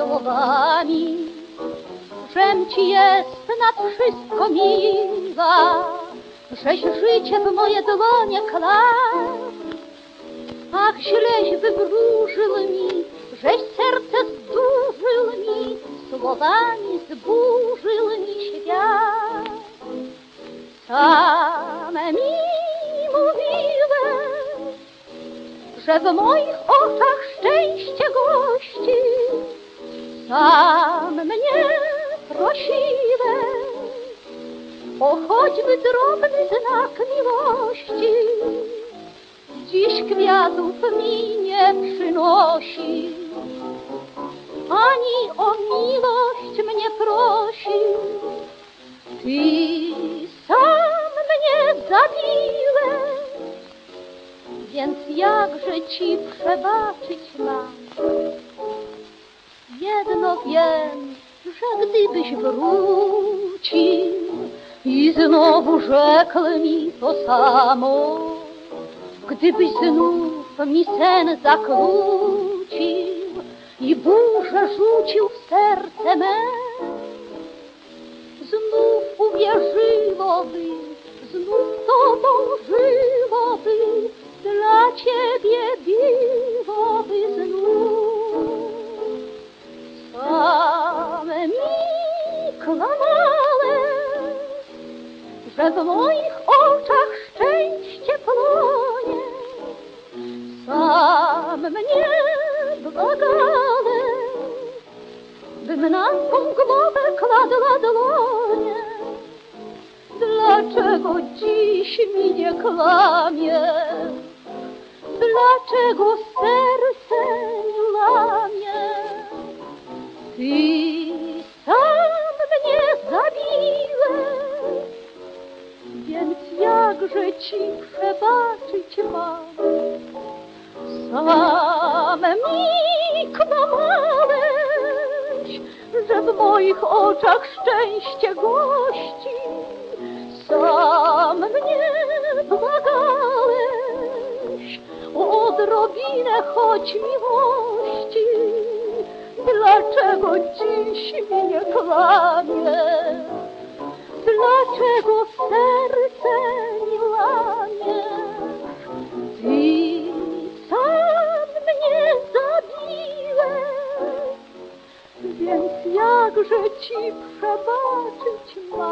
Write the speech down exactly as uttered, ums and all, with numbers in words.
słowami, żem ci jest nad wszystko miła, żeś życie w moje dłonie kładł. Ach, źleś wywróżył mi, żeś serce zdurzył mi, słowami zburzył mi świat. Same mi mówiłeś, że w moich oczach szczęście gości. Sam mnie prosiłeś o choćby drobny znak miłości. Dziś kwiatów mi nie przynosi, ani o miłość mnie prosi. Ty sam mnie zabiłeś, więc jakże ci przebaczyć mam? Jedno wiem, że gdybyś wrócił i znowu rzekł mi to samo, gdybyś znów mi sen zakłócił i burzę rzucił w serce me, znów uwierzyłoby, znów tobą żyłoby, dla ciebie biłoby znów. Same mi kłamałeś, że w moich oczach szczęście płonie. Sam mnie błagałeś, bym na twą głowę kładła dłonie. Dlaczego dziś mi nie kłamiesz? Dlaczego serce nie łamie? Ty sam mnie zabiłeś, więc jakże ci przebaczyć mam? Sam mi kłamałeś, że w moich oczach szczęście gości. Sam mnie błagałeś o odrobinę choć miłości. Dlaczego dziś mi nie kłamiesz? Dlaczego serce nie łamiesz? Ty sam mnie zabiłeś, więc jakże ci przebaczyć mam?